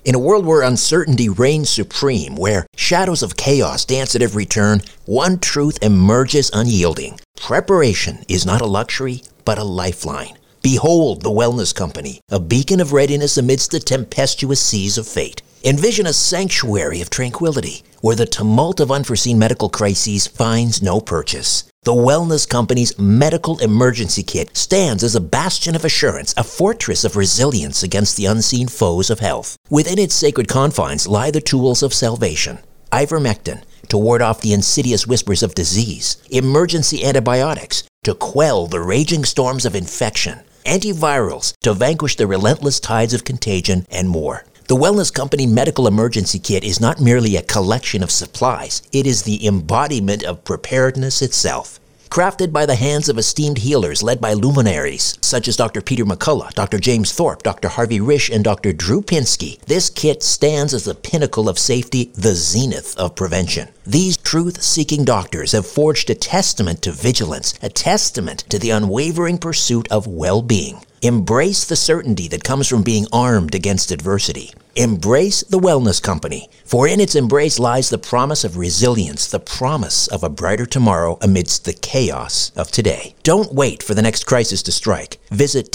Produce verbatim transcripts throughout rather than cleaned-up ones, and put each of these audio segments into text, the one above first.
In a world where uncertainty reigns supreme, where shadows of chaos dance at every turn, one truth emerges unyielding. Preparation is not a luxury, but a lifeline. Behold the Wellness Company, a beacon of readiness amidst the tempestuous seas of fate. Envision a sanctuary of tranquility, where the tumult of unforeseen medical crises finds no purchase. The Wellness Company's Medical Emergency Kit stands as a bastion of assurance, a fortress of resilience against the unseen foes of health. Within its sacred confines lie the tools of salvation. Ivermectin, to ward off the insidious whispers of disease. Emergency antibiotics, to quell the raging storms of infection. Antivirals, to vanquish the relentless tides of contagion, and more. The Wellness Company Medical Emergency Kit is not merely a collection of supplies. It is the embodiment of preparedness itself. Crafted by the hands of esteemed healers led by luminaries such as Doctor Peter McCullough, Doctor James Thorpe, Doctor Harvey Risch, and Doctor Drew Pinsky, this kit stands as the pinnacle of safety, the zenith of prevention. These truth-seeking doctors have forged a testament to vigilance, a testament to the unwavering pursuit of well-being. Embrace the certainty that comes from being armed against adversity. Embrace the Wellness Company, for in its embrace lies the promise of resilience, the promise of a brighter tomorrow amidst the chaos of today. Don't wait for the next crisis to strike. Visit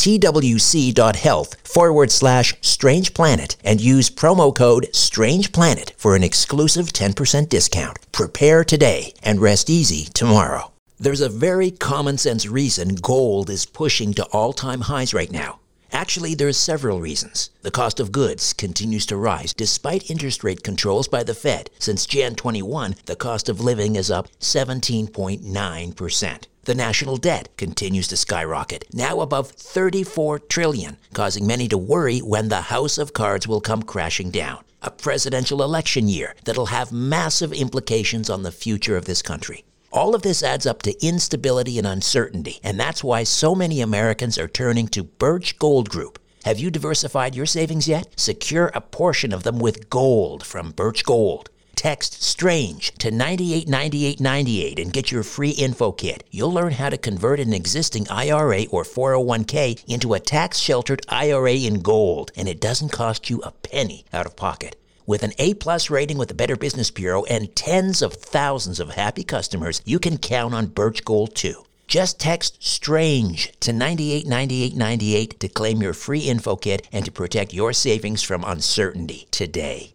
twc.health forward slash Strange Planet and use promo code Strange Planet for an exclusive ten percent discount. Prepare today and rest easy tomorrow. There's a very common sense reason gold is pushing to all-time highs right now. Actually, there are several reasons. The cost of goods continues to rise despite interest rate controls by the Fed. Since January twenty-first, the cost of living is up seventeen point nine percent. The national debt continues to skyrocket, now above thirty-four trillion dollars, causing many to worry when the house of cards will come crashing down. A presidential election year that'll have massive implications on the future of this country. All of this adds up to instability and uncertainty, and that's why so many Americans are turning to Birch Gold Group. Have you diversified your savings yet? Secure a portion of them with gold from Birch Gold. Text STRANGE to ninety-eight ninety-eight ninety-eight and get your free info kit. You'll learn how to convert an existing I R A or four oh one k into a tax-sheltered I R A in gold, and it doesn't cost you a penny out of pocket. With an A-plus rating with the Better Business Bureau and tens of thousands of happy customers, you can count on Birch Gold too. Just text STRANGE to ninety-eight ninety-eight ninety-eight to claim your free info kit and to protect your savings from uncertainty today.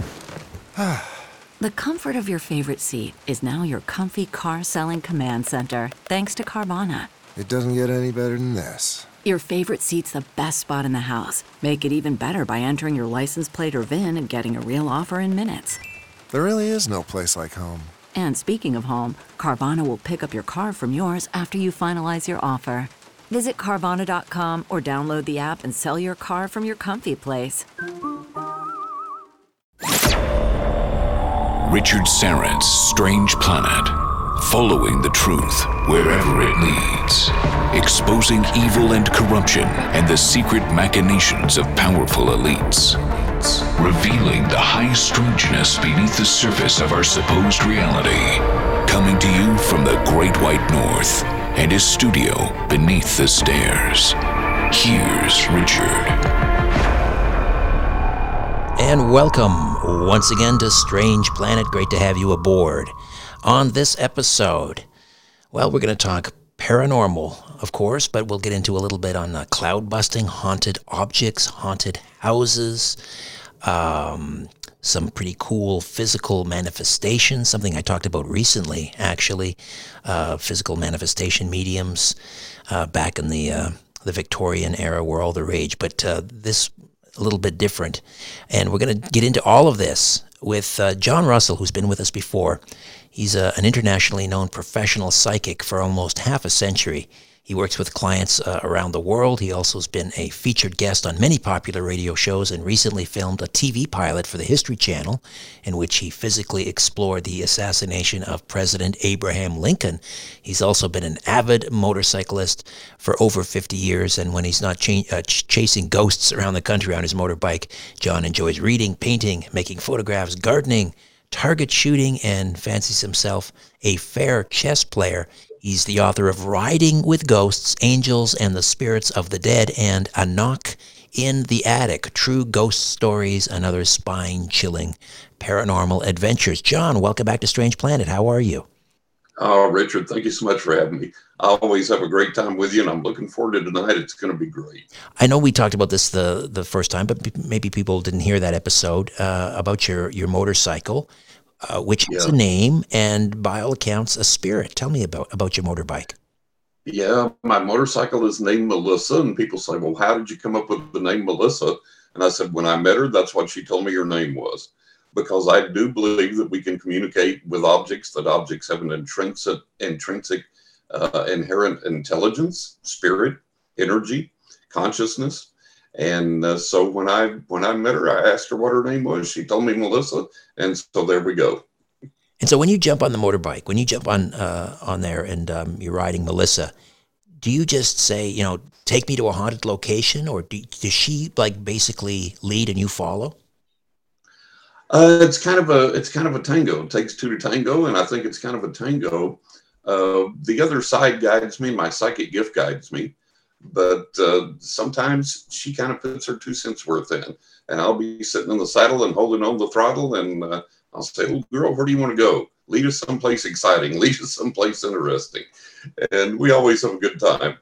The comfort of your favorite seat is now your comfy car-selling command center, thanks to Carvana. It doesn't get any better than this. Your favorite seat's the best spot in the house. Make it even better by entering your license plate or V I N and getting a real offer in minutes. There really is no place like home. And speaking of home, Carvana will pick up your car from yours after you finalize your offer. Visit Carvana dot com or download the app and sell your car from your comfy place. Richard Syrett's Strange Planet. Following the truth wherever it leads. Exposing evil and corruption and the secret machinations of powerful elites. Revealing the high strangeness beneath the surface of our supposed reality. Coming to you from the Great White North and his studio beneath the stairs. Here's Richard. And welcome once again to Strange Planet. Great to have you aboard. On this episode, well, we're going to talk paranormal, of course, but we'll get into a little bit on uh, cloud busting, haunted objects, haunted houses, um, some pretty cool physical manifestations, something I talked about recently, actually, uh, physical manifestation mediums uh, back in the uh, the Victorian era were all the rage, but uh, this a little bit different. And we're going to get into all of this with uh, John Russell, who's been with us before. He's a, an internationally known professional psychic for almost half a century. He works with clients uh, around the world. He also has been a featured guest on many popular radio shows and recently filmed a T V pilot for the History Channel in which he physically explored the assassination of President Abraham Lincoln. He's also been an avid motorcyclist for over fifty years, and when he's not ch- uh, ch- chasing ghosts around the country on his motorbike, John enjoys reading, painting, making photographs, gardening, target shooting, and fancies himself a fair chess player. He's the author of Riding with Ghosts, Angels, and the Spirits of the Dead, and A Knock In the Attic, true ghost stories and other spine-chilling paranormal adventures. John, welcome back to Strange Planet. How are you? Oh, Richard, thank you so much for having me. I always have a great time with you, and I'm looking forward to tonight. It's going to be great. I know we talked about this the, the first time, but maybe people didn't hear that episode uh, about your, your motorcycle, uh, which yeah. has a name and, by all accounts, a spirit. Tell me about, about your motorbike. Yeah, my motorcycle is named Melissa, and people say, well, how did you come up with the name Melissa? And I said, when I met her, that's what she told me her name was. Because I do believe that we can communicate with objects, that objects have an intrinsic, intrinsic uh, inherent intelligence, spirit, energy, consciousness. And uh, so when I when I met her, I asked her what her name was. She told me Melissa, and so there we go. And so when you jump on the motorbike, when you jump on uh, on there and um, you're riding Melissa, do you just say, you know, take me to a haunted location, or do, does she like basically lead and you follow? Uh, it's kind of a it's kind of a tango. It takes two to tango, and I think it's kind of a tango. Uh, the other side guides me. My psychic gift guides me, but uh, sometimes she kind of puts her two cents worth in, and I'll be sitting in the saddle and holding on the throttle, and uh, I'll say, "Oh, girl, where do you want to go? Lead us someplace exciting. Lead us someplace interesting," and we always have a good time.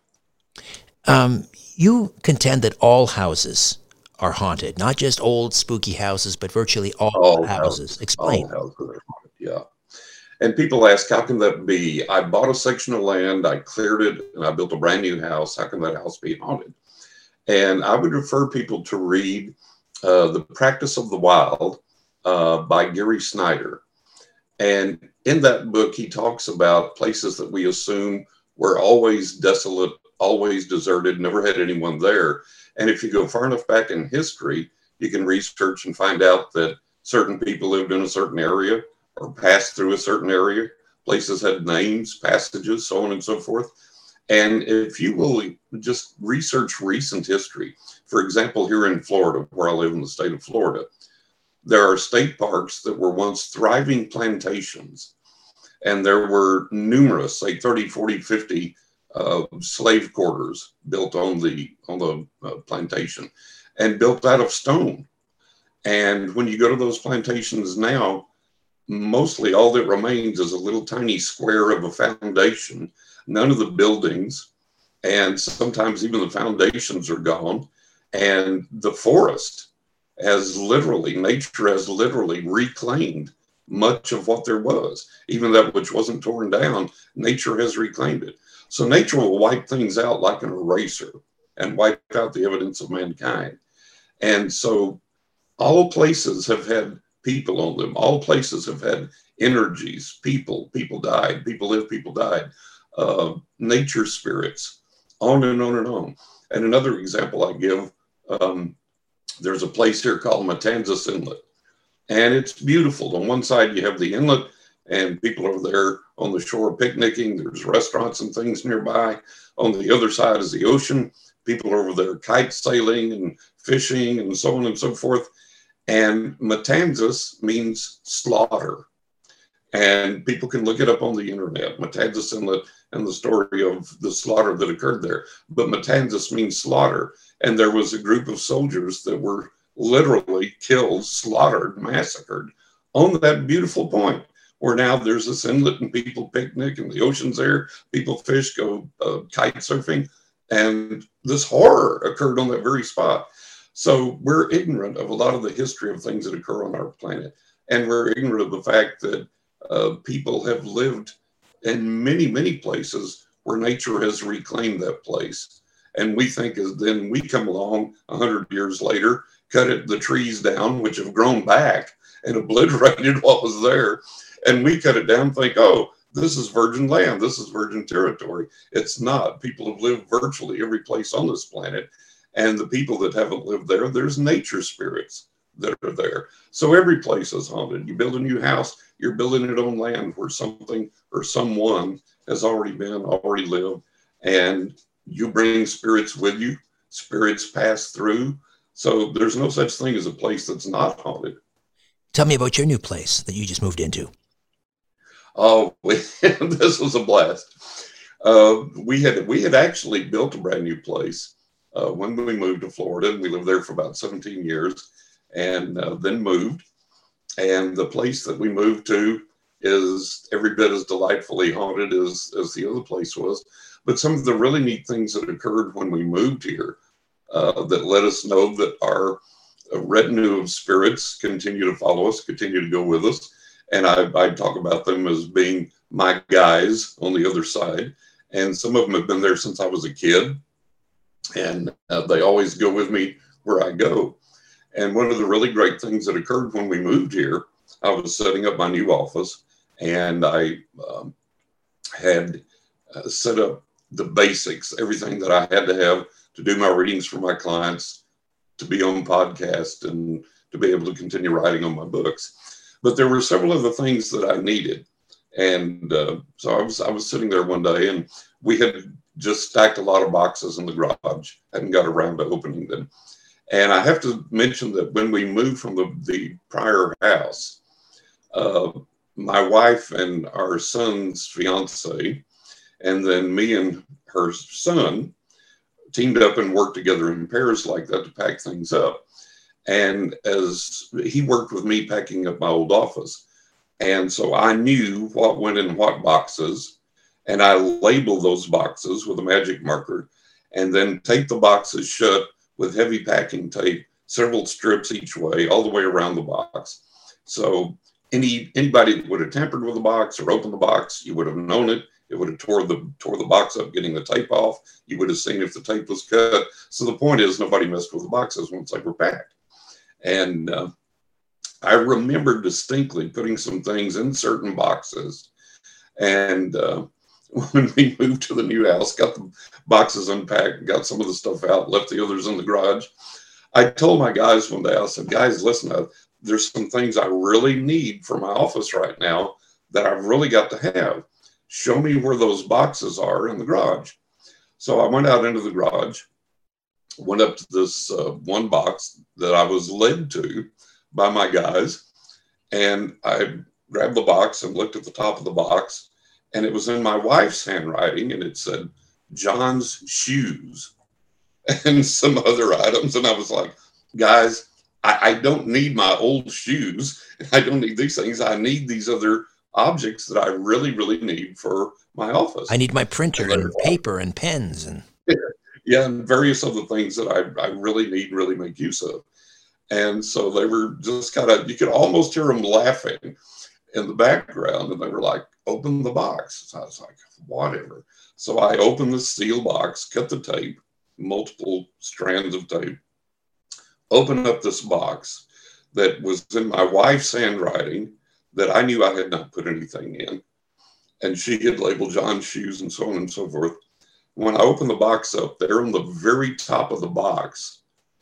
Um, you contend that all houses are haunted, not just old spooky houses, but virtually all, all houses. houses. Explain. All houses are haunted, yeah. And people ask, how can that be? I bought a section of land, I cleared it, and I built a brand new house. How can that house be haunted? And I would refer people to read uh, The Practice of the Wild uh, by Gary Snyder. And in that book, he talks about places that we assume were always desolate, always deserted, never had anyone there. And if you go far enough back in history, you can research and find out that certain people lived in a certain area or passed through a certain area. Places had names, passages, so on and so forth. And if you will just research recent history, for example, here in Florida, where I live in the state of Florida, there are state parks that were once thriving plantations. And there were numerous, say thirty, forty, fifty Uh, slave quarters built on the on the uh, plantation and built out of stone. And when you go to those plantations now, mostly all that remains is a little tiny square of a foundation, none of the buildings, and sometimes even the foundations are gone. And the forest has literally, nature has literally reclaimed much of what there was. Even that which wasn't torn down, nature has reclaimed it. So nature will wipe things out like an eraser and wipe out the evidence of mankind. And so all places have had people on them. All places have had energies, people, people died, people lived, people died, uh, nature spirits, on and on and on. And another example I give, um, there's a place here called Matanzas Inlet. And it's beautiful. On one side, you have the inlet, and people over there on the shore picnicking. There's restaurants and things nearby. On the other side is the ocean. People are over there kite sailing and fishing and so on and so forth. And Matanzas means slaughter. And people can look it up on the internet, Matanzas Inlet, and the story of the slaughter that occurred there. But Matanzas means slaughter. And there was a group of soldiers that were literally killed, slaughtered, massacred on that beautiful point, where now there's this inlet and people picnic and the ocean's there, people fish, go uh, kite surfing, and this horror occurred on that very spot. So we're ignorant of a lot of the history of things that occur on our planet, and we're ignorant of the fact that uh, people have lived in many, many places where nature has reclaimed that place. And we think as then we come along a hundred years later, cut it, the trees down, which have grown back and obliterated what was there. And we cut it down and think, oh, this is virgin land. This is virgin territory. It's not. People have lived virtually every place on this planet. And the people that haven't lived there, there's nature spirits that are there. So every place is haunted. You build a new house, you're building it on land where something or someone has already been, already lived. And you bring spirits with you. Spirits pass through. So there's no such thing as a place that's not haunted. Tell me about your new place that you just moved into. Oh, this was a blast. Uh, we had we had actually built a brand new place uh, when we moved to Florida, and we lived there for about seventeen years, and uh, then moved. And the place that we moved to is every bit as delightfully haunted as, as the other place was. But some of the really neat things that occurred when we moved here uh, that let us know that our retinue of spirits continue to follow us, continue to go with us. And I, I talk about them as being my guys on the other side. And some of them have been there since I was a kid. And uh, they always go with me where I go. And one of the really great things that occurred when we moved here, I was setting up my new office, and I um, had uh, set up the basics, everything that I had to have to do my readings for my clients, to be on podcast, and to be able to continue writing on my books. But there were several other things that I needed. And uh, so I was, I was sitting there one day, and we had just stacked a lot of boxes in the garage. Hadn't got around to opening them. And I have to mention that when we moved from the, the prior house, uh, my wife and our son's fiance, and then me and her son teamed up and worked together in pairs like that to pack things up. And as he worked with me packing up my old office. And so I knew what went in what boxes, and I labeled those boxes with a magic marker, and then taped the boxes shut with heavy packing tape, several strips each way, all the way around the box. So any anybody that would have tampered with the box or opened the box, you would have known it. It would have tore the tore the box up, getting the tape off. You would have seen if the tape was cut. So the point is, nobody messed with the boxes once they were packed. And uh, I remember distinctly putting some things in certain boxes. And uh, when we moved to the new house, got the boxes unpacked, got some of the stuff out, left the others in the garage. I told my guys one day, I said, guys, listen, uh, there's some things I really need for my office right now that I've really got to have. Show me where those boxes are in the garage. So I went out into the garage, went up to this uh, one box that I was led to by my guys, and I grabbed the box and looked at the top of the box, and it was in my wife's handwriting, and it said, John's shoes and some other items. And I was like, guys, I, I don't need my old shoes. I don't need these things. I need these other objects that I really, really need for my office. I need my printer and, and paper and pens. and yeah, yeah, and various other things that I, I really need, really make use of. And so they were just kind of, you could almost hear them laughing in the background, and they were like, open the box. So I was like, whatever. So I opened the steel box, cut the tape, multiple strands of tape, opened up this box that was in my wife's handwriting that I knew I had not put anything in. And she had labeled John's shoes and so on and so forth. When I opened the box up, there on the very top of the box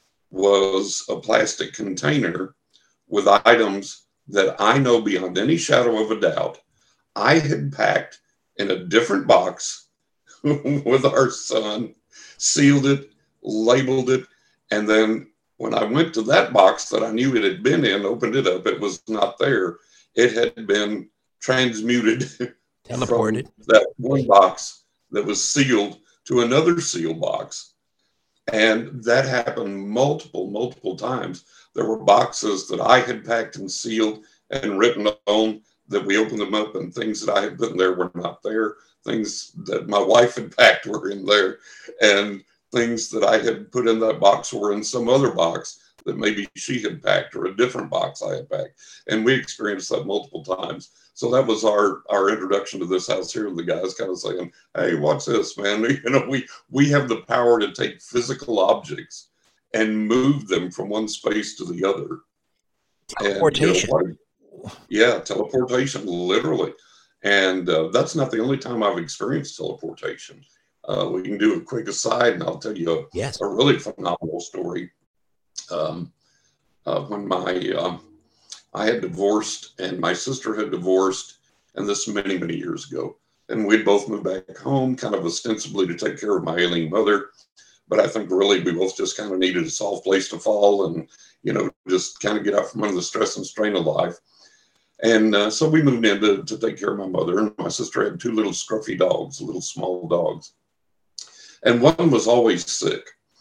was a plastic container with items that I know beyond any shadow of a doubt I had packed in a different box with our son, sealed it, labeled it, and then when I went to that box that I knew it had been in, opened it up, it was not there. It had been transmuted, teleported, from that one box that was sealed to another sealed box. And that happened multiple, multiple times. There were boxes that I had packed and sealed and written on that we opened them up, and things that I had put in there were not there. Things that my wife had packed were in there, and things that I had put in that box were in some other box that maybe she had packed, or a different box I had packed. And we experienced that multiple times. So that was our, our introduction to this house here. The guys kind of saying, hey, watch this, man. You know, we, we have the power to take physical objects and move them from one space to the other. Teleportation. And, you know, what, yeah, teleportation, literally. And uh, that's not the only time I've experienced teleportation. Uh, we can do a quick aside, and I'll tell you a, yes. a really phenomenal story. Um, uh, when my um, I had divorced, and my sister had divorced, and this many, many years ago. And we'd both moved back home, kind of ostensibly to take care of my ailing mother. But I think really we both just kind of needed a soft place to fall and, you know, just kind of get out from under the stress and strain of life. And uh, so we moved in to, to take care of my mother. And my sister had two little scruffy dogs, little small dogs. And one was always sick.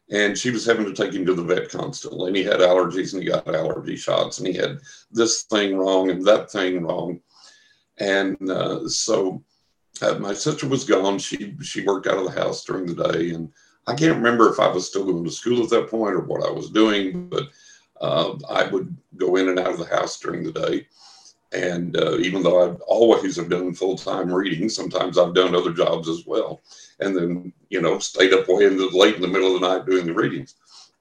And she was having to take him to the vet constantly. And he had allergies and he got allergy shots and he had this thing wrong and that thing wrong. And uh, so uh, my sister was gone. She, she worked out of the house during the day. And I can't remember if I was still going to school at that point or what I was doing, but uh, I would go in and out of the house during the day. And uh, even though I've always have done full-time reading, sometimes I've done other jobs as well. And then, you know, stayed up way into late in the middle of the night doing the readings.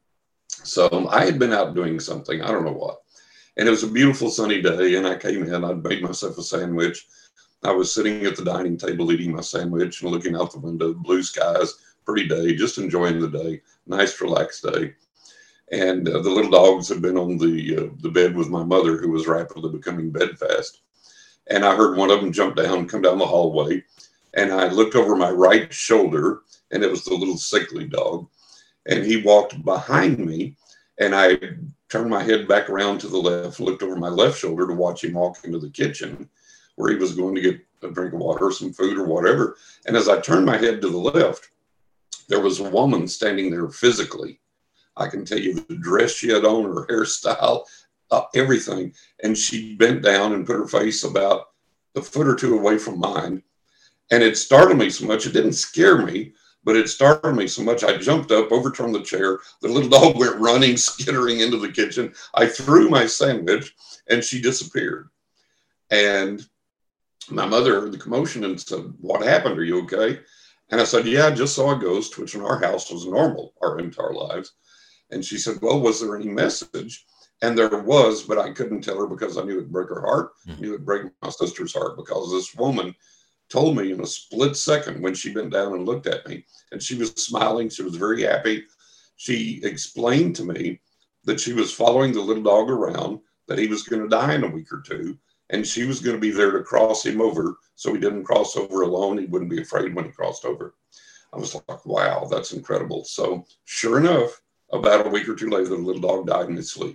So I had been out doing something, I don't know what. And it was a beautiful sunny day. And I came in, I'd made myself a sandwich. I was sitting at the dining table eating my sandwich and looking out the window, blue skies, pretty day, just enjoying the day, nice relaxed day. And uh, the little dogs had been on the uh, the bed with my mother, who was rapidly becoming bedfast. And I heard one of them jump down, come down the hallway. And I looked over my right shoulder, and it was the little sickly dog. And he walked behind me, and I turned my head back around to the left, looked over my left shoulder to watch him walk into the kitchen, where he was going to get a drink of water, some food or whatever. And as I turned my head to the left, there was a woman standing there physically. I can tell you the dress she had on, her hairstyle, uh, everything. And she bent down and put her face about a foot or two away from mine. And it startled me so much. It didn't scare me, but it startled me so much. I jumped up, overturned the chair. The little dog went running, skittering into the kitchen. I threw my sandwich and she disappeared. And my mother heard the commotion and said, "What happened? Are you okay?" And I said, "Yeah, I just saw a ghost," which in our house was normal our entire lives. And she said, "Well, was there any message?" And there was, but I couldn't tell her because I knew it'd break her heart. I knew it'd break my sister's heart, because this woman told me in a split second when she bent down and looked at me, and she was smiling. She was very happy. She explained to me that she was following the little dog around, that he was going to die in a week or two, and she was going to be there to cross him over so he didn't cross over alone. He wouldn't be afraid when he crossed over. I was like, wow, that's incredible. So sure enough, about a week or two later, the little dog died in his sleep.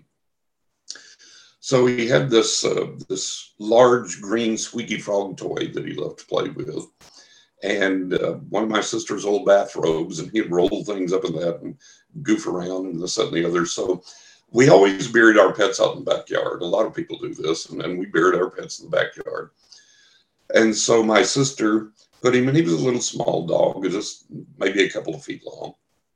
So he had this uh, this large green squeaky frog toy that he loved to play with, and uh, one of my sister's old bathrobes, and he'd roll things up in that and goof around and this, that, and the other. So we always buried our pets out in the backyard. A lot of people do this, and then we buried our pets in the backyard. And so my sister put him in. He was a little small dog, just maybe a couple of feet long.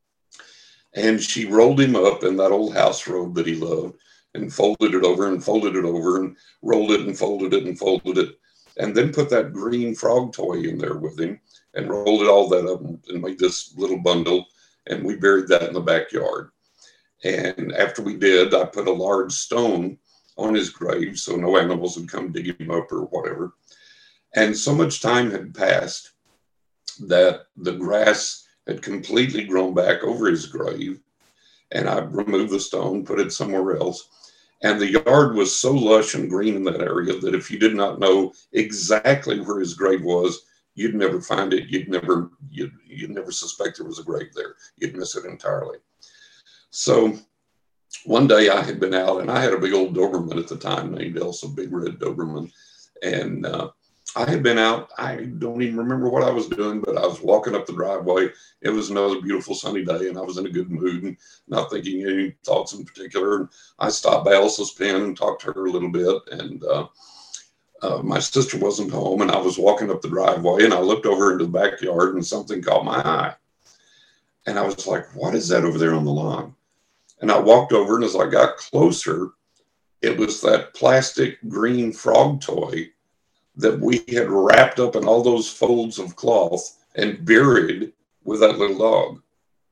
And she rolled him up in that old house robe that he loved, and folded it over and folded it over and rolled it and folded it and folded it. And then put that green frog toy in there with him and rolled it all that up and made this little bundle. And we buried that in the backyard. And after we did, I put a large stone on his grave so no animals would come dig him up or whatever. And so much time had passed that the grass had completely grown back over his grave. And I removed the stone, put it somewhere else. And the yard was so lush and green in that area that if you did not know exactly where his grave was, you'd never find it. You'd never, you'd, you'd never suspect there was a grave there. You'd miss it entirely. So one day I had been out, and I had a big old Doberman at the time named Elsa, Big Red Doberman. And uh, I had been out, I don't even remember what I was doing, but I was walking up the driveway. It was another beautiful sunny day, and I was in a good mood and not thinking any thoughts in particular. And I stopped by Elsa's pen and talked to her a little bit. And uh, uh, my sister wasn't home, and I was walking up the driveway, and I looked over into the backyard, and something caught my eye. And I was like, what is that over there on the lawn? And I walked over, and as I got closer, it was that plastic green frog toy that we had wrapped up in all those folds of cloth and buried with that little dog.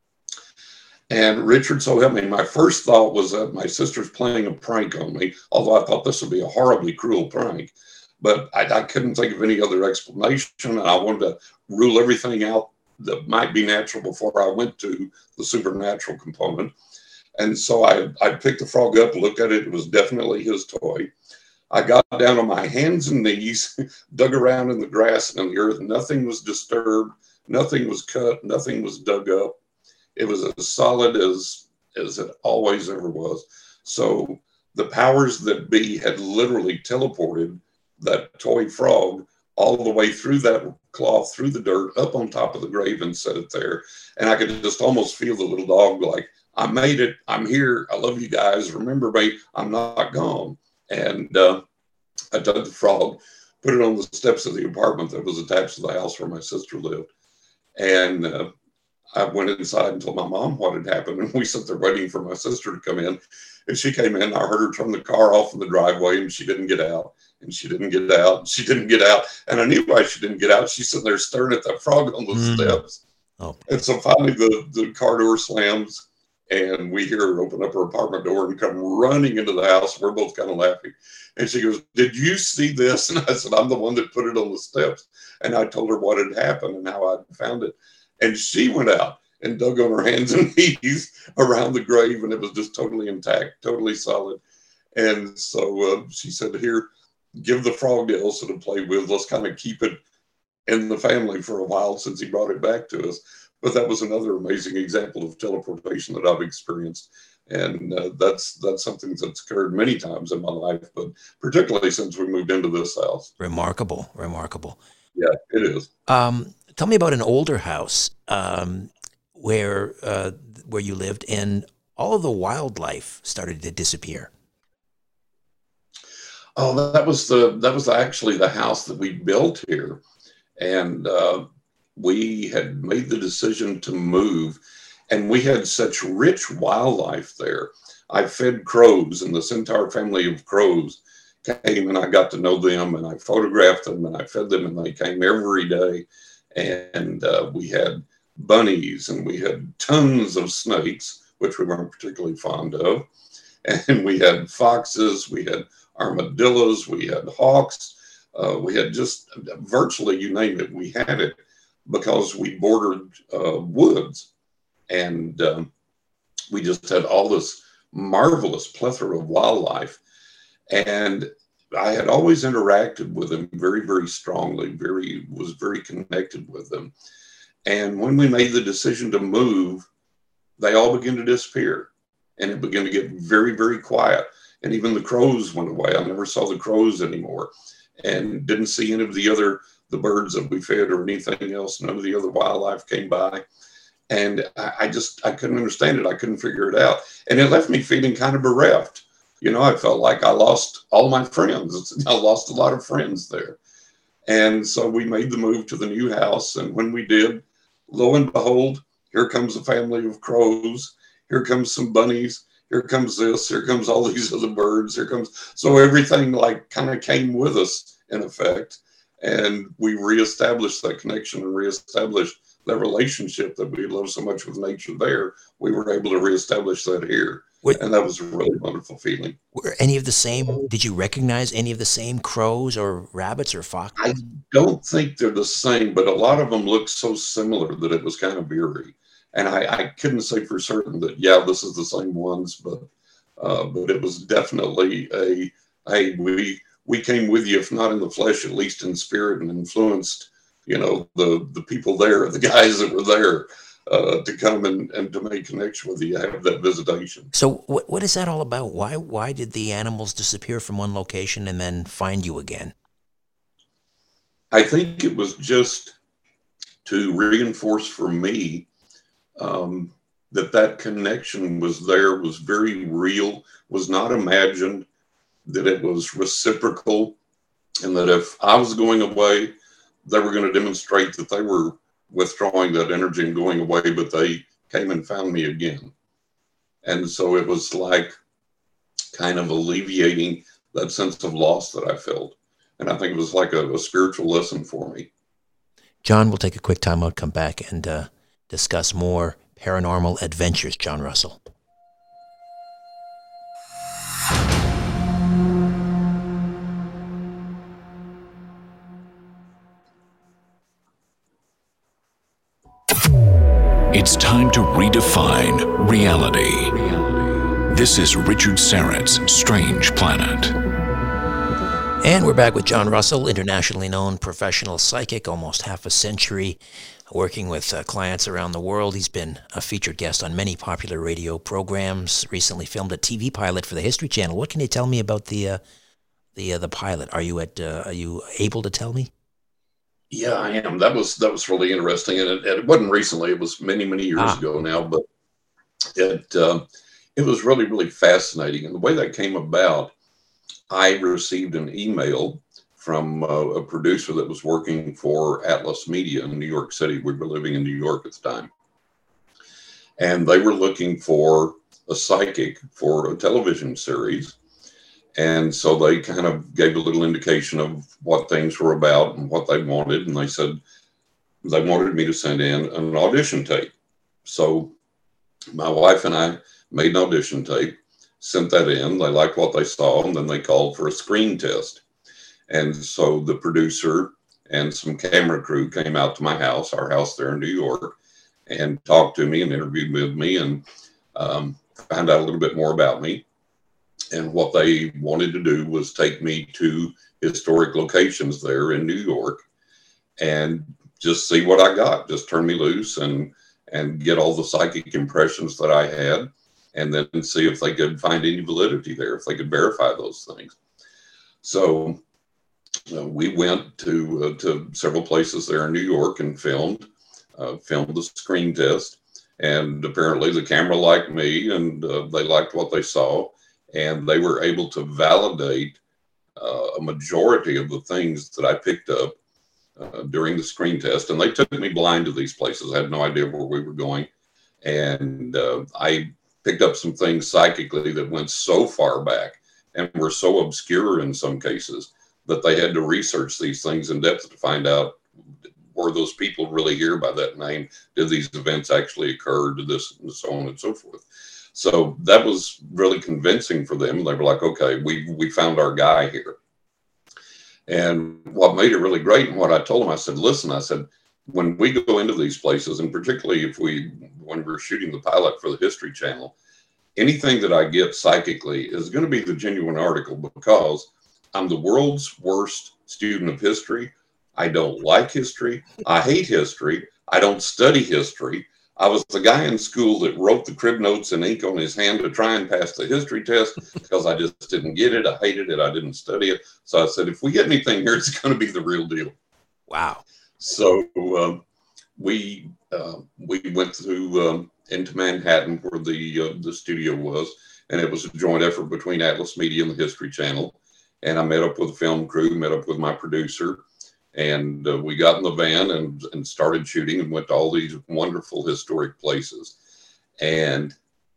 And Richard, so help me, my first thought was that my sister's playing a prank on me, although I thought this would be a horribly cruel prank. But I, I couldn't think of any other explanation, and I wanted to rule everything out that might be natural before I went to the supernatural component. And so I, I picked the frog up, looked at it. It was definitely his toy. I got down on my hands and knees, dug around in the grass and in the earth. Nothing was disturbed. Nothing was cut. Nothing was dug up. It was as solid as, as it always ever was. So the powers that be had literally teleported that toy frog all the way through that cloth, through the dirt, up on top of the grave and set it there. And I could just almost feel the little dog like, I made it. I'm here. I love you guys. Remember me. I'm not gone. And uh, I took the frog, put it on the steps of the apartment that was attached to the house where my sister lived. And uh, I went inside and told my mom what had happened. And we sat there waiting for my sister to come in. And she came in. I heard her turn the car off in the driveway, and she didn't get out. And she didn't get out. And she didn't get out. And I knew why she didn't get out. She's sitting there staring at that frog on the mm. steps. Oh. And so finally the, the car door slams. And we hear her open up her apartment door and come running into the house. We're both kind of laughing. And she goes, did you see this? And I said, I'm the one that put it on the steps. And I told her what had happened and how I'd found it. And she went out and dug on her hands and knees around the grave. And it was just totally intact, totally solid. And so uh, she said, here, give the frog to Elsa to play with. Let's kind of keep it in the family for a while since he brought it back to us. But that was another amazing example of teleportation that I've experienced. And uh, that's that's something that's occurred many times in my life, but particularly since we moved into this house. Remarkable, remarkable. Yeah, it is. Um, tell me about an older house um, where uh, where you lived and all of the wildlife started to disappear. Oh, that was the that was actually the house that we built here. And uh we had made the decision to move, and we had such rich wildlife there. I fed crows, and this entire family of crows came, and I got to know them, and I photographed them, and I fed them, and they came every day. And uh, we had bunnies, and we had tons of snakes, which we weren't particularly fond of. And we had foxes, we had armadillos, we had hawks, uh, we had just virtually, you name it, we had it. Because we bordered uh, woods, and um, we just had all this marvelous plethora of wildlife. And I had always interacted with them very, very strongly, very was very connected with them. And when we made the decision to move, they all began to disappear, and it began to get very, very quiet. And even the crows went away. I never saw the crows anymore, and didn't see any of the other the birds that we fed or anything else. None of the other wildlife came by. And I, I just, I couldn't understand it. I couldn't figure it out. And it left me feeling kind of bereft. You know, I felt like I lost all my friends. I lost a lot of friends there. And so we made the move to the new house. And when we did, lo and behold, here comes a family of crows. Here comes some bunnies. Here comes this. Here comes all these other birds. Here comes, so everything like kind of came with us in effect. And we reestablished that connection and reestablished that relationship that we love so much with nature there. We were able to reestablish that here. Wait, and that was a really wonderful feeling. Were any of the same, did you recognize any of the same crows or rabbits or foxes? I don't think they're the same, but a lot of them look so similar that it was kind of eerie. And I, I couldn't say for certain that, yeah, this is the same ones, but uh, but it was definitely a, hey, we... we came with you, if not in the flesh, at least in spirit, and influenced, you know, the, the people there, the guys that were there uh, to come and, and to make connection with you, have that visitation. So what what is that all about? Why why did the animals disappear from one location and then find you again? I think it was just to reinforce for me um, that that connection was there, was very real, was not imagined, that it was reciprocal, and that if I was going away, they were going to demonstrate that they were withdrawing that energy and going away, but they came and found me again. And so it was like kind of alleviating that sense of loss that I felt. And I think it was like a, a spiritual lesson for me. John, we'll take a quick time out, come back and uh, discuss more paranormal adventures. John Russell. It's time to redefine reality. This is Richard Syrett's Strange Planet. And we're back with John Russell, internationally known professional psychic, almost half a century, working with uh, clients around the world. He's been a featured guest on many popular radio programs, recently filmed a T V pilot for the History Channel. What can you tell me about the uh, the uh, the pilot? Are you at uh, are you able to tell me? Yeah, I am. That was that was really interesting, and it, it wasn't recently. It was many many years Ah. ago now, but it um, it was really really fascinating. And the way that came about, I received an email from uh, a producer that was working for Atlas Media in New York City. We were living in New York at the time, and they were looking for a psychic for a television series. And so they kind of gave a little indication of what things were about and what they wanted. And they said they wanted me to send in an audition tape. So my wife and I made an audition tape, sent that in. They liked what they saw, and then they called for a screen test. And so the producer and some camera crew came out to my house, our house there in New York, and talked to me and interviewed with me and um, found out a little bit more about me. And what they wanted to do was take me to historic locations there in New York and just see what I got, just turn me loose and and get all the psychic impressions that I had, and then see if they could find any validity there, if they could verify those things. So uh, we went to uh, to several places there in New York and filmed, uh, filmed the screen test. And apparently the camera liked me, and uh, they liked what they saw. And they were able to validate uh, a majority of the things that I picked up uh, during the screen test. And they took me blind to these places. I had no idea where we were going. And uh, I picked up some things psychically that went so far back and were so obscure in some cases that they had to research these things in depth to find out, were those people really here by that name? Did these events actually occur? Did this, and so on and so forth. So that was really convincing for them. They were like, okay, we, we found our guy here. And what made it really great, and what I told them, I said, listen, I said, when we go into these places, and particularly if we, when we're shooting the pilot for the History Channel, anything that I get psychically is going to be the genuine article, because I'm the world's worst student of history. I don't like history. I hate history. I don't study history. I was the guy in school that wrote the crib notes in ink on his hand to try and pass the history test because I just didn't get it. I hated it. I didn't study it. So I said, if we get anything here, it's going to be the real deal. Wow. So um, we uh, we went through um, into Manhattan where the uh, the studio was, and it was a joint effort between Atlas Media and the History Channel. And I met up with the film crew, met up with my producer. And uh, we got in the van and, and started shooting and went to all these wonderful historic places. And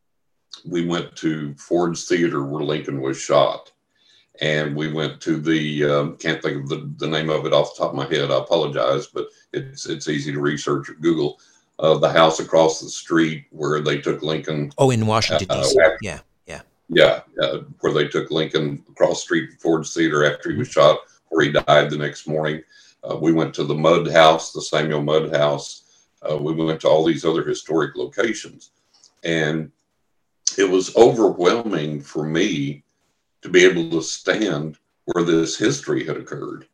we went to Ford's Theater where Lincoln was shot. And we went to the, um, can't think of the, the name of it off the top of my head. I apologize, but it's it's easy to research or Google. Uh, the house across the street where they took Lincoln. Oh, in Washington, uh, D C. after, yeah, yeah. Yeah, uh, where they took Lincoln across the street from Ford's Theater after he was shot, where he died the next morning. Uh, we went to the Mudd House, the Samuel Mudd House. Uh, we went to all these other historic locations. And it was overwhelming for me to be able to stand where this history had occurred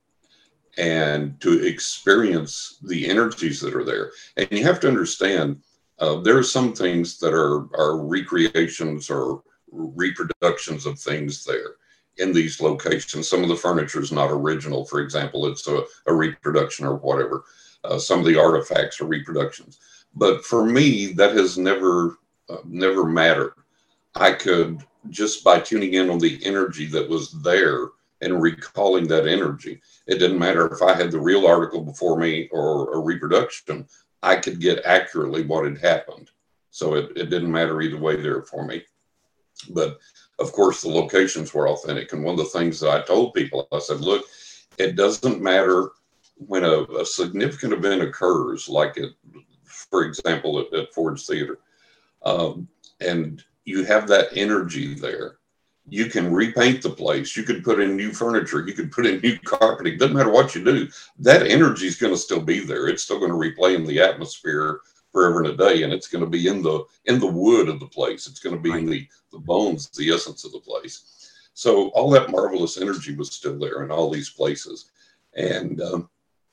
and to experience the energies that are there. And you have to understand, uh, there are some things that are, are recreations or reproductions of things there in these locations. Some of the furniture is not original. For example, it's a, a reproduction or whatever. Uh, some of the artifacts are reproductions. But for me, that has never, uh, never mattered. I could, just by tuning in on the energy that was there and recalling that energy, it didn't matter if I had the real article before me or a reproduction, I could get accurately what had happened. So it, it didn't matter either way there for me. But of course, the locations were authentic. And one of the things that I told people, I said, look, it doesn't matter when a, a significant event occurs, like, it, for example, at, at Ford's Theater, um, and you have that energy there. You can repaint the place. You could put in new furniture. You could put in new carpeting. Doesn't matter what you do. That energy is going to still be there. It's still going to replay in the atmosphere forever and a day, and it's going to be in the in the wood of the place. It's going to be right. in the, the bones, the essence of the place. So all that marvelous energy was still there in all these places. And um,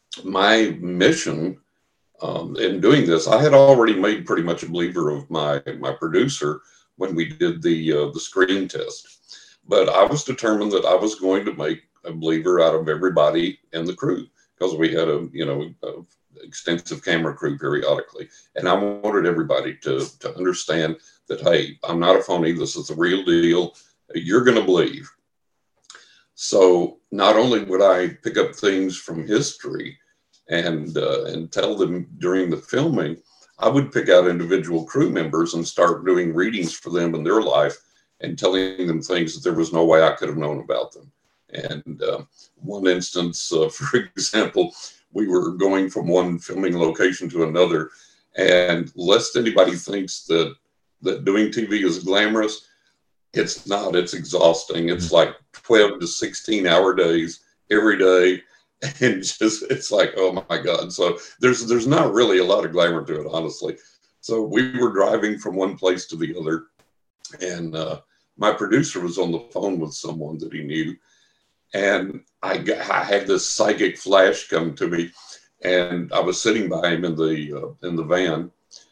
my mission um, in doing this, I had already made pretty much a believer of my my producer when we did the uh, the screen test. But I was determined that I was going to make a believer out of everybody in the crew. because we had a, you know, a extensive camera crew periodically. And I wanted everybody to, to understand that, hey, I'm not a phony. This is the real deal. You're going to believe. So not only would I pick up things from history and, uh, and tell them during the filming, I would pick out individual crew members and start doing readings for them in their life and telling them things that there was no way I could have known about them. And uh, one instance, uh, for example, we were going from one filming location to another, and lest anybody thinks that that doing T V is glamorous, it's not. It's exhausting. It's like twelve to sixteen hour days every day, and just it's like, oh my God. So there's there's not really a lot of glamour to it, honestly. So we were driving from one place to the other, and uh, my producer was on the phone with someone that he knew. And I, got, I had this psychic flash come to me, and I was sitting by him in the uh, in the van,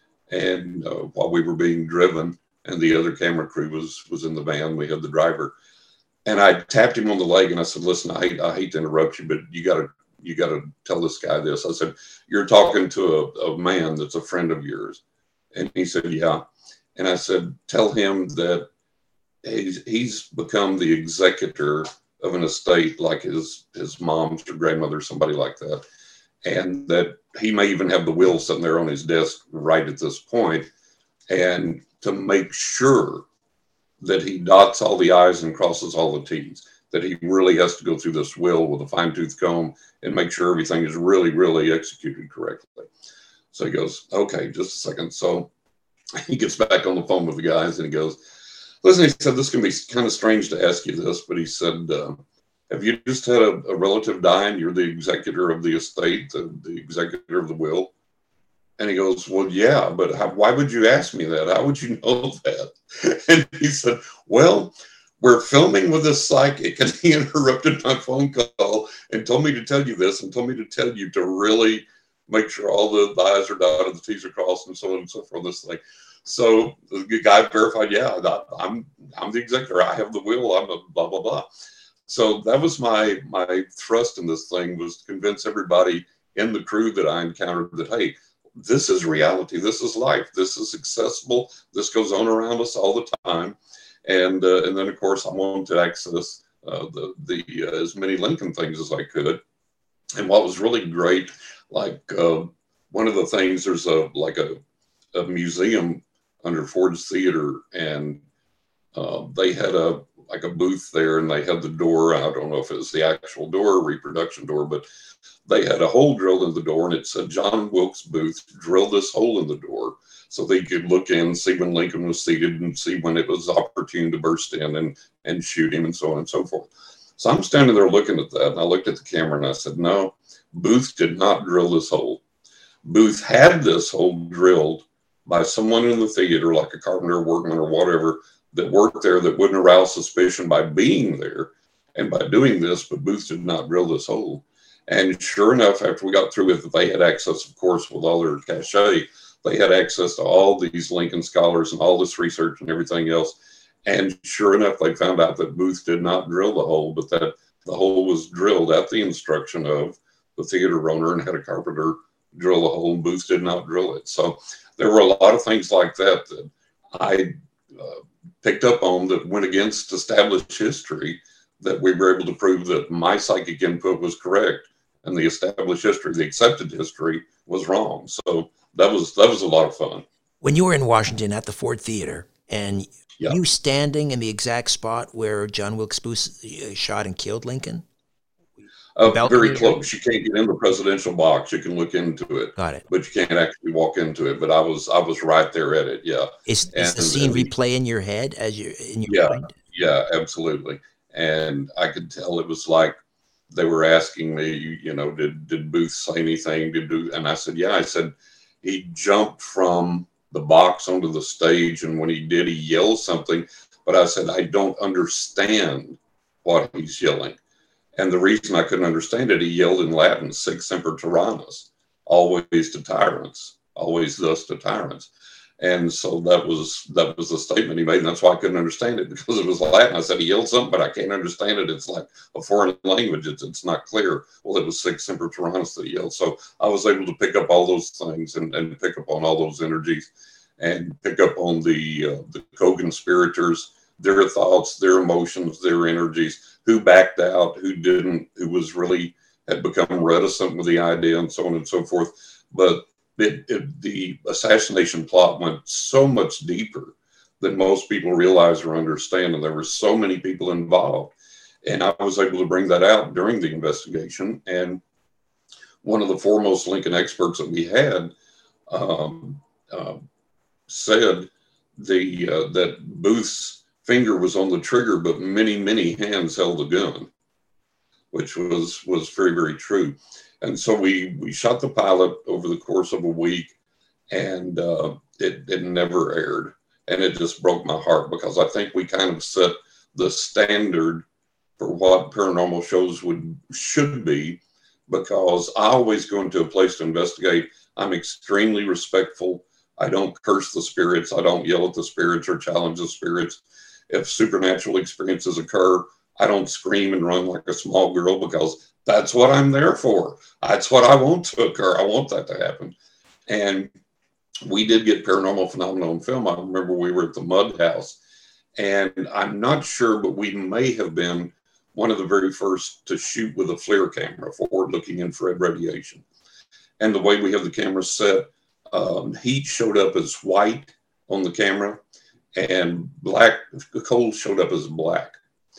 and uh, while we were being driven, and the other camera crew was was in the van. We had the driver, and I tapped him on the leg, and I said, "Listen, I hate, I hate to interrupt you, but you got to you got to tell this guy this." I said, "You're talking to a, a man that's a friend of yours," and he said, "Yeah," and I said, "Tell him that he's he's become the executor of an estate like his his mom's or grandmother, somebody like that, and that he may even have the will sitting there on his desk right at this point, and to make sure that he dots all the I's and crosses all the T's, that he really has to go through this will with a fine-tooth comb and make sure everything is really, really executed correctly." So he goes, "Okay, just a second." So he gets back on the phone with the guys, and he goes, "Listen," he said, "this can be kind of strange to ask you this," but he said, uh, "have you just had a, a relative die and you're the executor of the estate, the, the executor of the will?" And he goes, "Well, yeah, but how, why would you ask me that? How would you know that?" And he said, "Well, we're filming with this psychic, and he interrupted my phone call and told me to tell you this, and told me to tell you to really make sure all the, the I's are dotted, the T's are crossed, and so on and so forth, this thing." So the guy verified, "Yeah, I'm I'm the executor. I have the will. I'm a blah blah blah." So that was my my thrust in this thing, was to convince everybody in the crew that I encountered that, hey, this is reality. This is life. This is accessible. This goes on around us all the time. And uh, and then of course I wanted to access uh, the the uh, as many Lincoln things as I could. And what was really great, like uh, one of the things, there's a like a a museum under Ford's Theater, and uh, they had a like a booth there, and they had the door. I don't know if it was the actual door or reproduction door, but they had a hole drilled in the door, and it said John Wilkes Booth drilled this hole in the door so they could look in, see when Lincoln was seated, and see when it was opportune to burst in and and shoot him, and so on and so forth. So I'm standing there looking at that, and I looked at the camera and I said, "No, Booth did not drill this hole. Booth had this hole drilled by someone in the theater, like a carpenter, workman, or whatever, that worked there, that wouldn't arouse suspicion by being there and by doing this, but Booth did not drill this hole." And sure enough, after we got through with it, they had access, of course, with all their cachet, they had access to all these Lincoln scholars and all this research and everything else. And sure enough, they found out that Booth did not drill the hole, but that the hole was drilled at the instruction of the theater owner, and had a carpenter drill the hole, and Booth did not drill it. So there were a lot of things like that that I uh, picked up on that went against established history, that we were able to prove that my psychic input was correct, and the established history, the accepted history, was wrong. So that was that was a lot of fun. When you were in Washington at the Ford Theater, and Yeah. you standing in the exact spot where John Wilkes Booth shot and killed Lincoln? Uh, Balcony very area? close. You can't get in the presidential box. You can look into it, Got it. but you can't actually walk into it. But I was I was right there at it. Yeah. Is, is And- the scene and- replay in your head as you in your Yeah. mind? Yeah, absolutely. And I could tell it was like they were asking me, you know, did did Booth say anything? Did Booth? And I said, yeah. I said he jumped from the box onto the stage, and when he did, he yelled something. But I said, I don't understand what he's yelling. And the reason I couldn't understand it, he yelled in Latin, "Sic semper tyrannis," always to tyrants, always thus to tyrants. And so that was that was the statement he made, and that's why I couldn't understand it, because it was Latin. I said, he yelled something, but I can't understand it. It's like a foreign language. It's, it's not clear. Well, it was Sic Semper Tyrannis that he yelled. So I was able to pick up all those things and, and pick up on all those energies and pick up on the, uh, the co-conspirators, their thoughts, their emotions, their energies, who backed out, who didn't, who was really had become reticent with the idea, and so on and so forth. But It, it, the assassination plot went so much deeper than most people realize or understand, and there were so many people involved. And I was able to bring that out during the investigation. And one of the foremost Lincoln experts that we had um, uh, said the uh, that Booth's finger was on the trigger, but many, many hands held the gun, which was was very, very true. And so we, we shot the pilot over the course of a week, and uh, it, it never aired. And it just broke my heart, because I think we kind of set the standard for what paranormal shows would should be, because I always go into a place to investigate. I'm extremely respectful. I don't curse the spirits. I don't yell at the spirits or challenge the spirits. If supernatural experiences occur, I don't scream and run like a small girl, because that's what I'm there for. That's what I want to occur. I want that to happen. And we did get paranormal phenomena on film. I remember we were at the Mud House, and I'm not sure, but we may have been one of the very first to shoot with a FLIR camera, forward-looking infrared radiation. And the way we have the camera set, um, heat showed up as white on the camera, and black, cold showed up as black.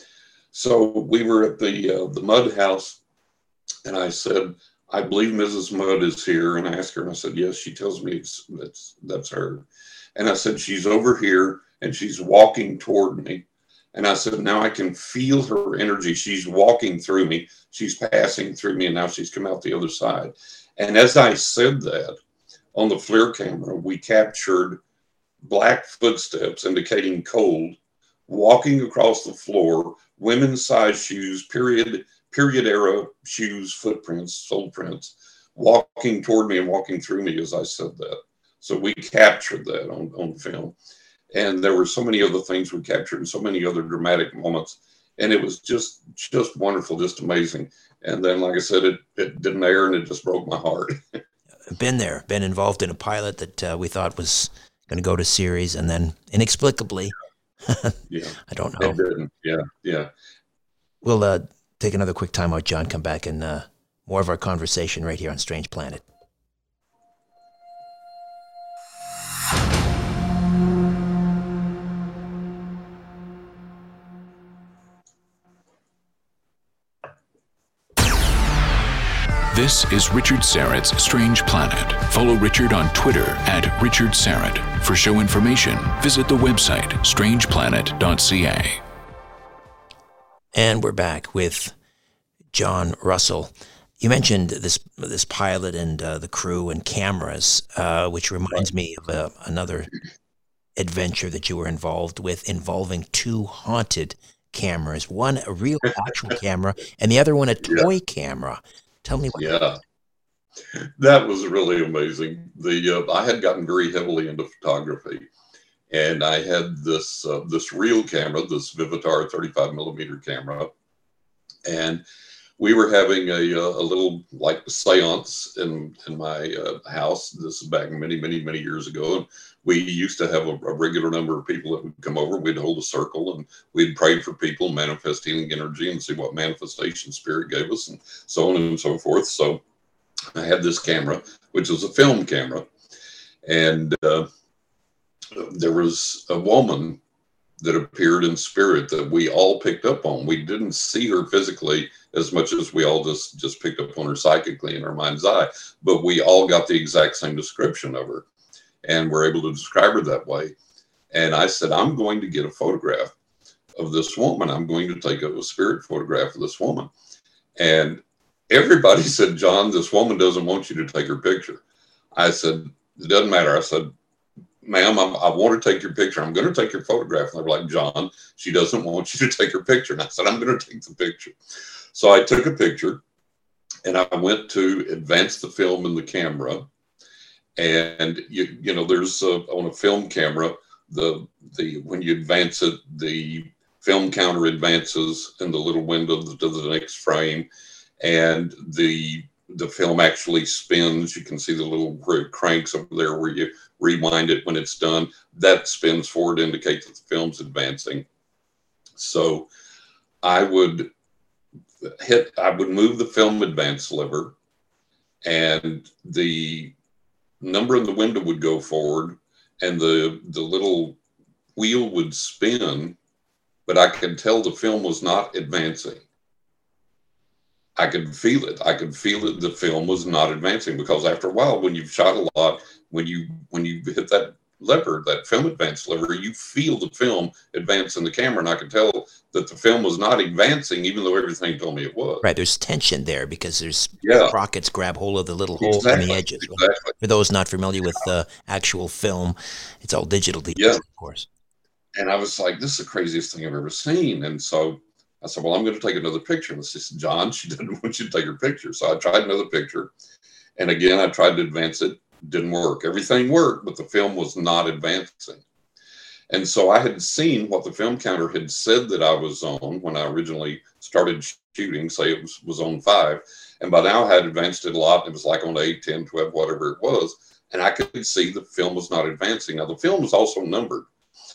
So we were at the uh, the Mud House, and I said, I believe Missus Mudd is here. And I asked her, and I said, yes, she tells me it's, that's, that's her. And I said, she's over here, and she's walking toward me. And I said, now I can feel her energy. She's walking through me. She's passing through me, and now she's come out the other side. And as I said that, on the FLIR camera, we captured black footsteps indicating cold, walking across the floor, women's size shoes, period, period era shoes, footprints, sole prints, walking toward me and walking through me as I said that. So we captured that on, on film. And there were so many other things we captured and so many other dramatic moments. And it was just, just wonderful, just amazing. And then, like I said, it, it didn't air, and it just broke my heart. Been there, been involved in a pilot that uh, we thought was going to go to series, and then inexplicably, yeah, I don't know. It didn't. Yeah, yeah. We'll uh, take another quick time out, John. Come back and uh, more of our conversation right here on Strange Planet. This is Richard Syrett's Strange Planet. Follow Richard on Twitter at Richard Syrett. For show information, visit the website strange planet dot c a. And we're back with John Russell. You mentioned this this pilot and uh, the crew and cameras, uh, which reminds me of uh, another adventure that you were involved with, involving two haunted cameras. One a real actual camera, and the other one a toy yeah. camera. Tell me what. Yeah, that was really amazing. The uh, I had gotten very heavily into photography, and I had this uh, this real camera, this Vivitar thirty-five millimeter camera, and we were having a a little like seance in in my uh, house. This is back many many many years ago, and we used to have a, a regular number of people that would come over. We'd hold a circle, and we'd pray for people, manifest healing energy, and see what manifestation spirit gave us, and so on and so forth. So I had this camera, which was a film camera, and uh, there was a woman that appeared in spirit that we all picked up on. We didn't see her physically as much as we all just, just picked up on her psychically in our mind's eye, but we all got the exact same description of her, and we're able to describe her that way. And I said, I'm going to get a photograph of this woman. I'm going to take a, a spirit photograph of this woman. And everybody said, John, this woman doesn't want you to take her picture. I said, it doesn't matter. I said, ma'am, I'm, I want to take your picture. I'm going to take your photograph. And they were like, John, she doesn't want you to take her picture. And I said, I'm going to take the picture. So I took a picture, and I went to advance the film in the camera. And you you know, there's a, on a film camera, the the when you advance it, the film counter advances in the little window to the next frame, and the the film actually spins. You can see the little cranks over there where you rewind it when it's done. That spins forward to indicate that the film's advancing. So I would hit, I would move the film advance lever, and the number in the window would go forward, and the the little wheel would spin, but I could tell the film was not advancing. I could feel it. I could feel that the film was not advancing, because after a while, when you've shot a lot, when you when you hit that lever, that film advance lever, you feel the film advance in the camera, and I could tell that the film was not advancing, even though everything told me it was. Right, there's tension there because there's yeah. sprockets grab hold of the little holes exactly. in the edges. Exactly. For those not familiar with uh, actual film, it's all digital these yeah. days, of course. And I was like, this is the craziest thing I've ever seen. And so I said, well, I'm going to take another picture. And she said, John, she didn't want you to take her picture. So I tried another picture. And again, I tried to advance it. Didn't work. Everything worked, but the film was not advancing. And so I had seen what the film counter had said that I was on when I originally started shooting, say it was, was on five. And by now I had advanced it a lot. It was like on eight, ten, twelve, whatever it was. And I could see the film was not advancing. Now the film was also numbered.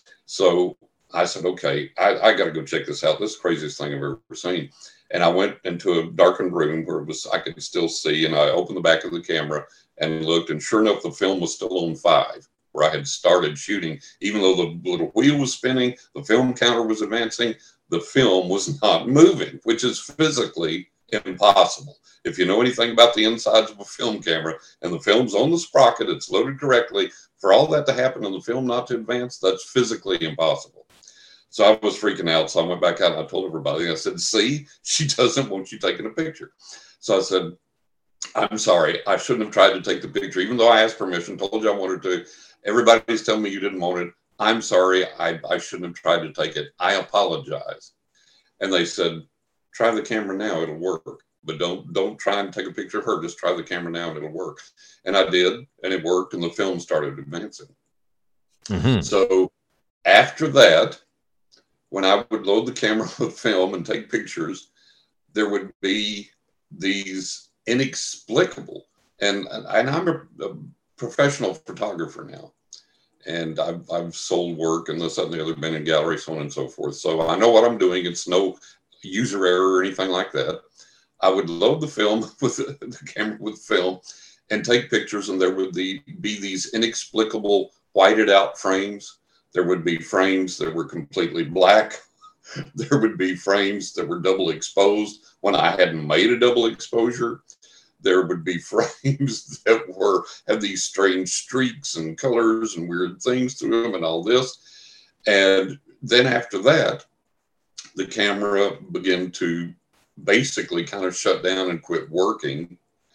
So I said, okay, I, I got to go check this out. This is the craziest thing I've ever seen. And I went into a darkened room where it was, I could still see, and I opened the back of the camera and looked, and sure enough, the film was still on five, where I had started shooting. Even though the little wheel was spinning, the film counter was advancing, the film was not moving, which is physically impossible. If you know anything about the insides of a film camera, and the film's on the sprocket, it's loaded correctly, for all that to happen and the film not to advance, that's physically impossible. So I was freaking out. So I went back out and I told everybody, I said, see, she doesn't want you taking a picture. So I said, I'm sorry, I shouldn't have tried to take the picture, even though I asked permission, told you I wanted to. Everybody's telling me you didn't want it. I'm sorry, I, I shouldn't have tried to take it. I apologize. And they said, try the camera now, it'll work. But don't don't try and take a picture of her. Just try the camera now and it'll work. And I did, and it worked, and the film started advancing. Mm-hmm. So after that, when I would load the camera with film and take pictures, there would be these inexplicable, and and I'm a, a professional photographer now, and I've I've sold work and this, that, and the other, been in galleries, so on and so forth. So I know what I'm doing. It's no user error or anything like that. I would load the film with the, the camera with film and take pictures, and there would be, be these inexplicable whited out frames. There would be frames that were completely black. There would be frames that were double exposed when I hadn't made a double exposure. There would be frames that were had these strange streaks and colors and weird things to them and all this. And then after that, the camera began to basically kind of shut down and quit working.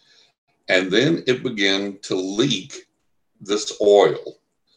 And then it began to leak this oil,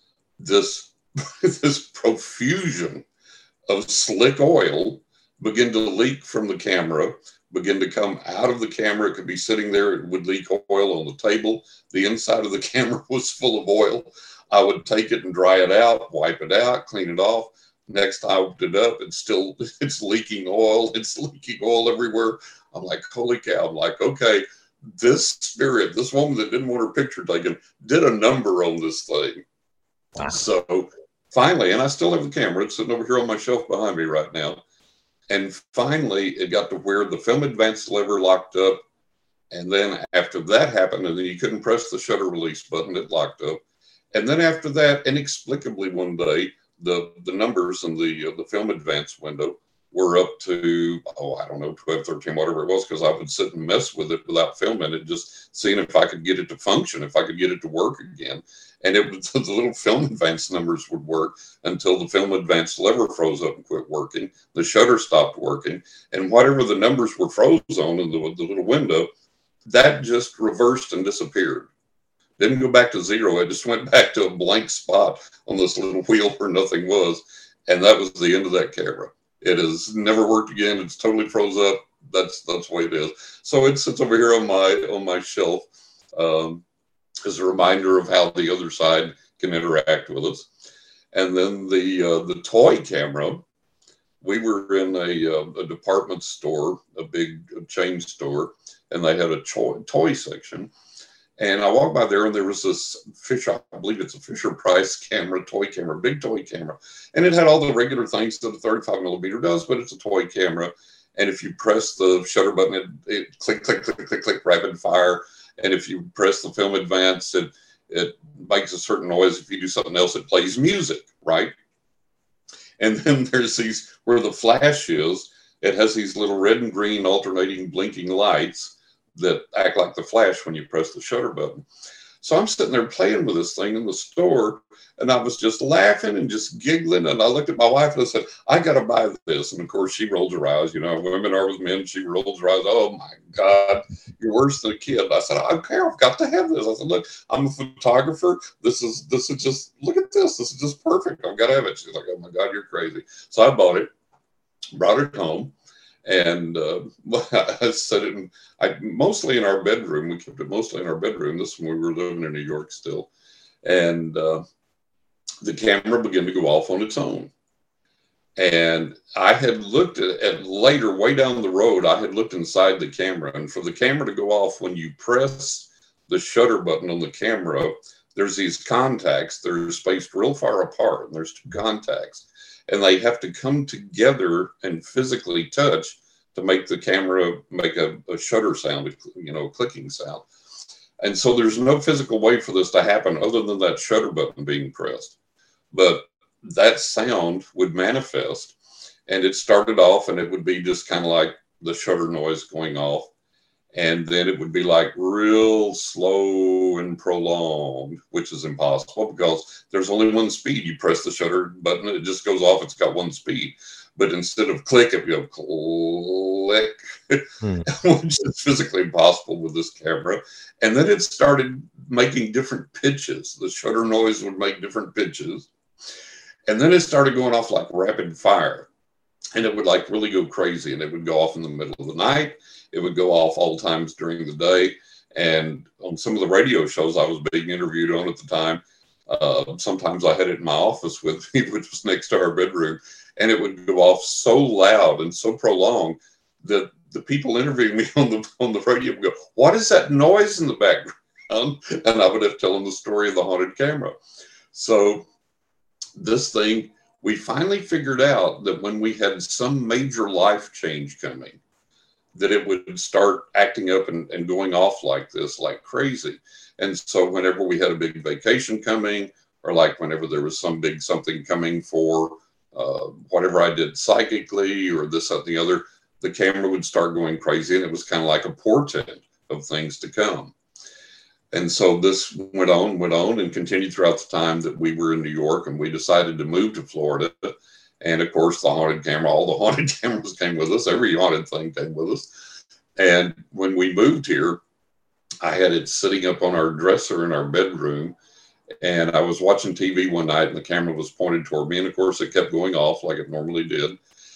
this, this profusion of slick oil began to leak from the camera, begin to come out of the camera. It could be sitting there. It would leak oil on the table. The inside of the camera was full of oil. I would take it and dry it out, wipe it out, clean it off. Next time I opened it up, it's still, it's leaking oil. It's leaking oil everywhere. I'm like, holy cow. I'm like, okay, this spirit, this woman that didn't want her picture taken, did a number on this thing. Wow. So finally, and I still have the camera. It's sitting over here on my shelf behind me right now. And finally, it got to where the film advance lever locked up. And then after that happened, and then you couldn't press the shutter release button, it locked up. And then after that, inexplicably one day, the, the numbers in the, uh, the film advance window were up to, oh, I don't know, twelve, thirteen, whatever it was, because I would sit and mess with it without filming it, just seeing if I could get it to function, if I could get it to work again. And it was, the little film advance numbers would work until the film advance lever froze up and quit working. The shutter stopped working. And whatever the numbers were froze on in the, the little window, that just reversed and disappeared. Didn't go back to zero. It just went back to a blank spot on this little wheel where nothing was. And that was the end of that camera. It has never worked again. It's totally froze up. That's that's the way it is. So it sits over here on my on my shelf. Um, as a reminder of how the other side can interact with us. And then the uh, the toy camera, we were in a, uh, a department store, a big chain store, and they had a toy, toy section. And I walked by there, and there was this Fisher, I believe it's a Fisher Price camera, toy camera, big toy camera. And it had all the regular things that a thirty-five millimeter does, but it's a toy camera. And if you press the shutter button, it, it click, click, click, click, click, rapid fire. And if you press the film advance, it, it makes a certain noise. If you do something else, it plays music, right? And then there's these, where the flash is, it has these little red and green alternating blinking lights that act like the flash when you press the shutter button. So I'm sitting there playing with this thing in the store, and I was just laughing and just giggling. And I looked at my wife and I said, I got to buy this. And of course, she rolls her eyes. You know, women are with men. She rolls her eyes. Oh my God, you're worse than a kid. I said, I don't care. I've got to have this. I said, look, I'm a photographer. This is, this is just, look at this. This is just perfect. I've got to have it. She's like, oh my God, you're crazy. So I bought it, brought it home. And uh, I set it in, I, mostly in our bedroom. We kept it mostly in our bedroom. This when we were living in New York still. And uh, the camera began to go off on its own. And I had looked at, at later, way down the road, I had looked inside the camera. And for the camera to go off, when you press the shutter button on the camera, there's these contacts. They're spaced real far apart. And there's two contacts. And they have to come together and physically touch to make the camera make a, a shutter sound, you know, a clicking sound. And so there's no physical way for this to happen other than that shutter button being pressed. But that sound would manifest, and it started off and it would be just kind of like the shutter noise going off. And then it would be like real slow and prolonged, which is impossible because there's only one speed. You press the shutter button, it just goes off. It's got one speed. But instead of click, it would go click, hmm. which is physically impossible with this camera. And then it started making different pitches. The shutter noise would make different pitches. And then it started going off like rapid fire. And it would like really go crazy. And it would go off in the middle of the night. It would go off all times during the day. And on some of the radio shows I was being interviewed on at the time, uh, sometimes I had it in my office with me, which was next to our bedroom. And it would go off so loud and so prolonged that the people interviewing me on the on the radio would go, what is that noise in the background? And I would have to tell them the story of the haunted camera. So this thing, we finally figured out that when we had some major life change coming, that it would start acting up and, and going off like this, like crazy. And so whenever we had a big vacation coming, or like whenever there was some big something coming for uh, whatever I did psychically or this, that, and the other, the camera would start going crazy. And it was kind of like a portent of things to come. And so this went on, went on and continued throughout the time that we were in New York, and we decided to move to Florida. And of course, the haunted camera, all the haunted cameras came with us. Every haunted thing came with us. And when we moved here, I had it sitting up on our dresser in our bedroom. And I was watching T V one night, and the camera was pointed toward me. And of course, it kept going off like it normally did.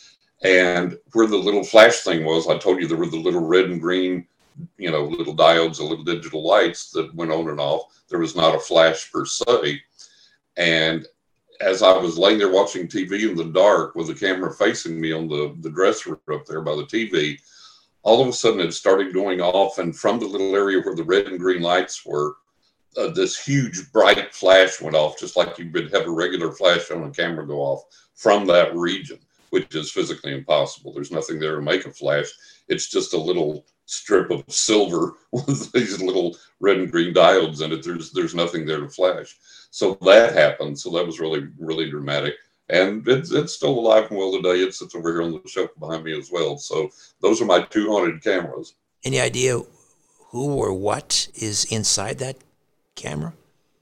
And where the little flash thing was, I told you there were the little red and green, you know, little diodes, the little digital lights that went on and off. There was not a flash per se. And as I was laying there watching T V in the dark with the camera facing me on the, the dresser up there by the T V, all of a sudden it started going off. And from the little area where the red and green lights were, uh, this huge bright flash went off, just like you would have a regular flash on a camera go off from that region, which is physically impossible. There's nothing there to make a flash. It's just a little strip of silver with these little red and green diodes in it. There's there's nothing there to flash. So that happened. So that was really, really dramatic. And it's, it's still alive and well today. It sits over here on the shelf behind me as well. So those are my two haunted cameras. Any idea who or what is inside that camera?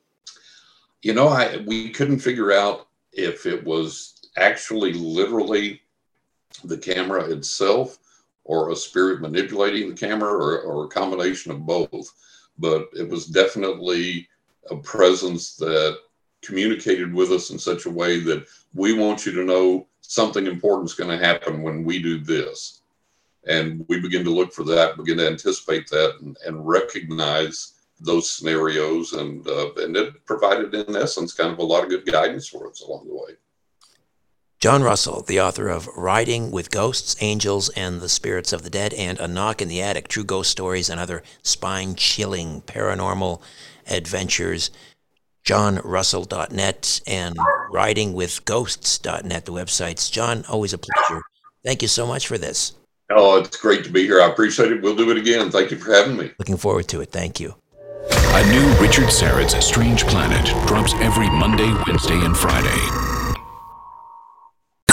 You know, I we couldn't figure out if it was actually literally the camera itself or a spirit manipulating the camera, or, or a combination of both. But it was definitely a presence that communicated with us in such a way that we want you to know something important is going to happen when we do this. And we begin to look for that, begin to anticipate that, and, and recognize those scenarios, and uh, and it provided, in essence, kind of a lot of good guidance for us along the way. John Russell, the author of Riding with Ghosts, Angels, and the Spirits of the Dead, and A Knock in the Attic, True Ghost Stories and Other Spine-Chilling Paranormal Adventures. john russell dot net and riding with ghosts dot net, the websites. John, always a pleasure. Thank you so much for this. Oh, it's great to be here. I appreciate it. We'll do it again. Thank you for having me. Looking forward to it. Thank you. A new Richard Syrett's Strange Planet drops every Monday, Wednesday, and Friday.